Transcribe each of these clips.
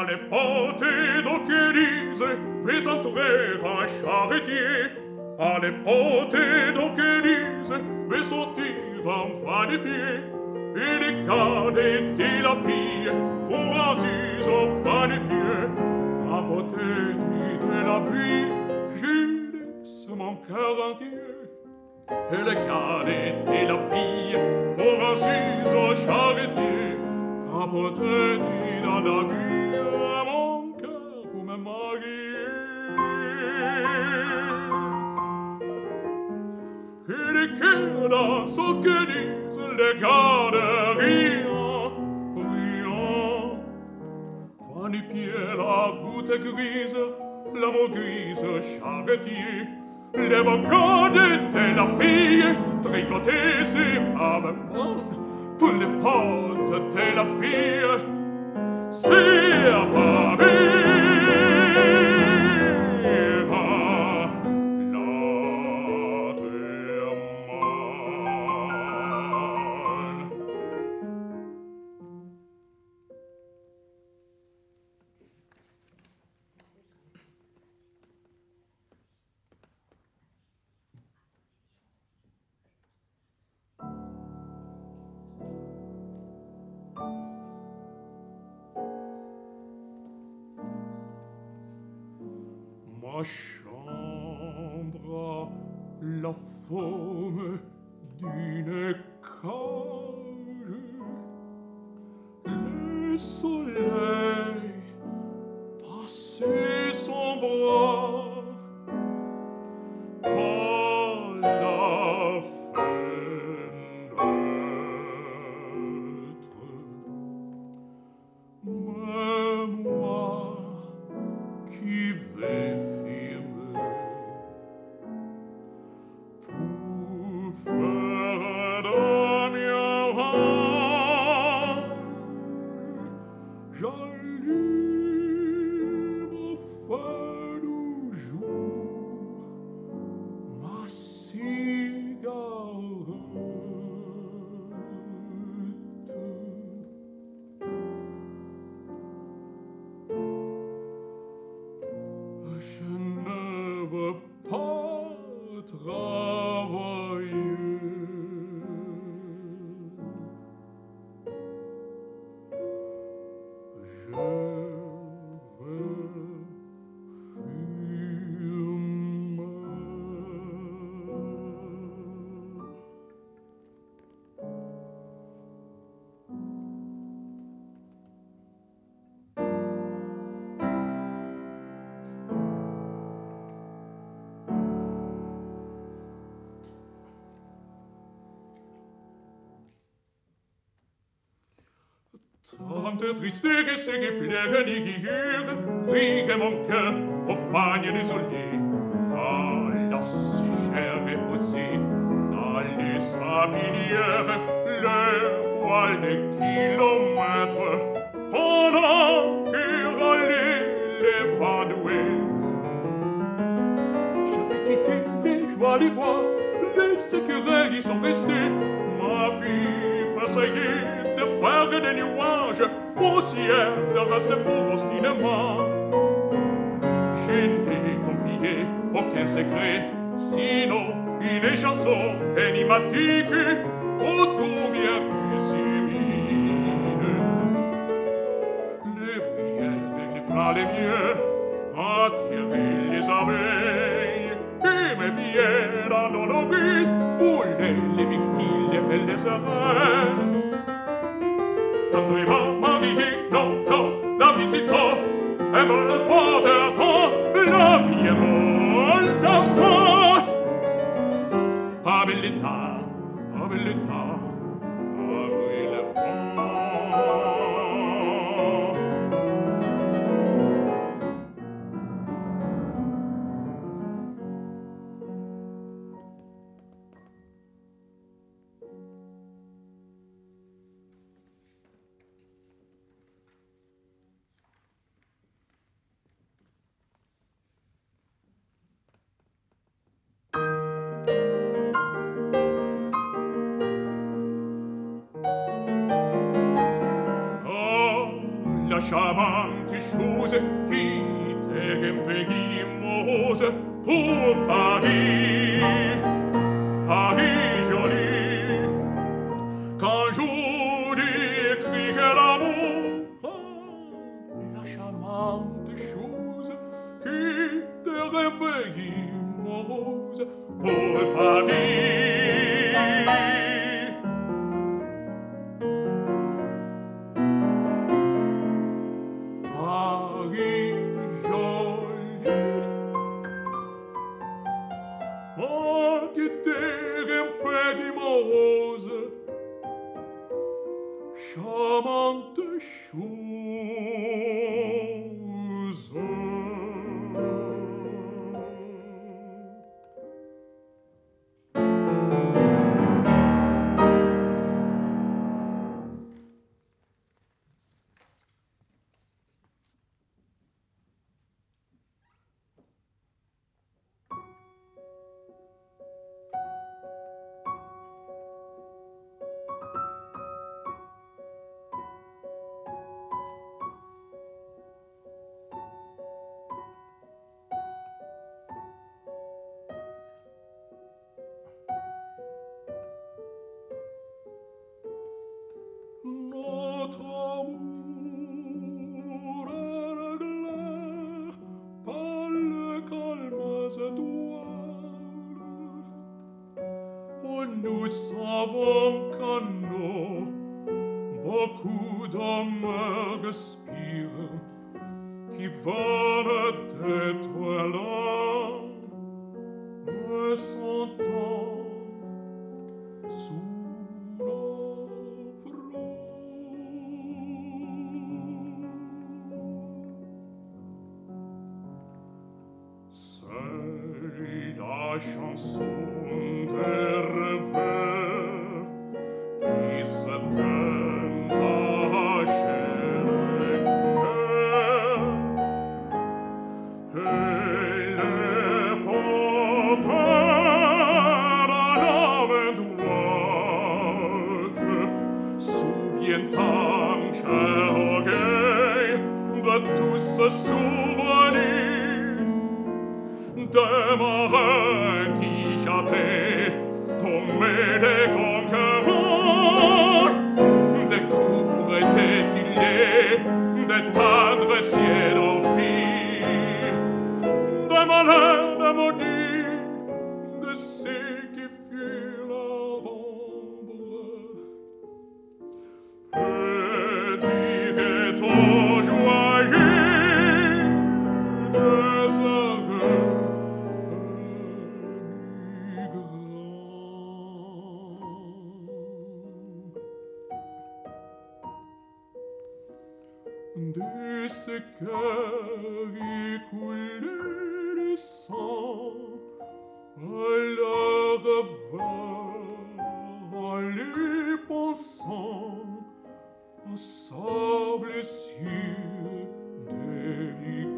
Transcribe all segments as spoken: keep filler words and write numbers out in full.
les potes donc Élise fait entrer un charretier. À les potes donc Élise fait sortir un bas des pieds. Et les cadets et la fille pour assis au bas des pieds. À beauté de la vie, je laisse mon cœur entier. Et les cadets et la fille pour assis au charretier. À beauté dans la vie, à mon cœur pour me marier. Et les cœurs dansent au que disent les gardes riant, riant. Prends les pieds la goutte grise, la mot grise charretier. Les bocades de la fille tricotées superbement pour les potes de la fille. C'est affamé. Ma chambre, la forme d'une cage, le soleil passait son bras par la fenêtre. Mais moi qui vais Tante triste che se che piega di chiure, riga mon cœur au fagne désolé. Alas, chère épousée, dans les sablières, le poil des kilomètres, pendant que râlaient les vadoués. J'avais quitté les joies des bois, les écureuils sont restés, ma pipe essayait de faire des nuages au ciel de reste pour au cinéma. Je n'ai confié aucun secret, sinon une chanson énigmatique autour bien timide. Les bruyères, les flammes, les mieux attirer les abeilles et mes pieds dans nos bus pour les myrtilles et les arènes. Tanto i mamma non, no, la visitò e me la porterò, la vie è molto po'. Abilità, abilità, apri le porte. charmante chose quitter un pays morose pour Paris, Paris joli. Qu'un jour décrit que l'amour, ah, la charmante chose quitter un pays morose pour Paris. Charmante chose. Notre amour est réglé par les calmes étoiles. Oh, nous savons qu'en nous beaucoup d'hommes respirent, qui veulent être là et s'entendent sous la chanson des rêves qui se tend arracher les cœurs et les porteurs à la main droite souviennent-en, cher orgueil, de tous ce souvenir de marins qui châtaient comme des conquérants, découvraient-ils des tendres ciels d'envie, des malheurs, des maudits, de ceux qui furent leur ombre. Et dirait-on joyeux des heureux de ce cœur écoulé de sang, à leur revers, en lui pensant, au sable sûr délicate.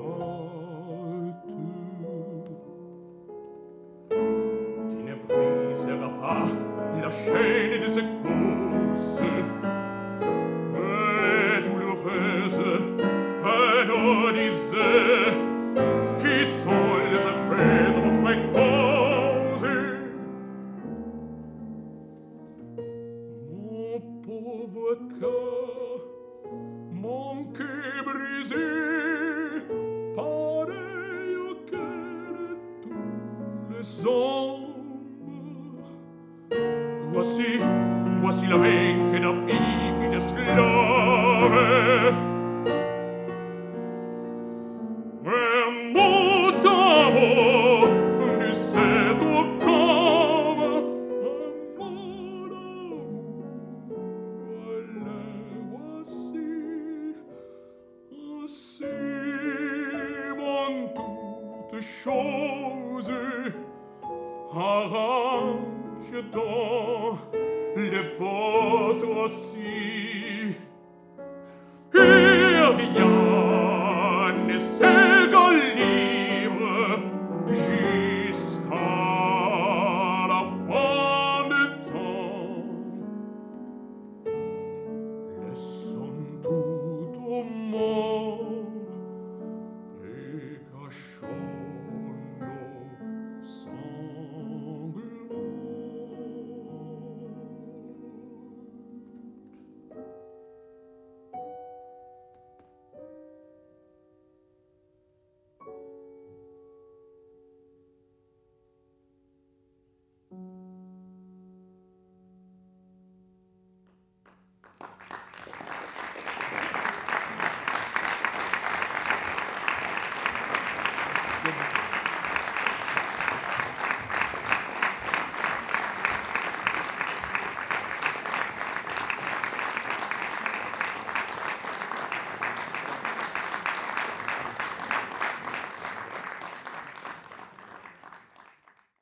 Tu ne briseras pas la chaîne de ce cause, anonyse, qui sont les effets de votre cause. Mon pauvre cœur, mon cœur brisé, pareil auquel de tous les hommes. Voici, voici la main que n'a vie d'esclave. Chose arrange donc les vôtres aussi.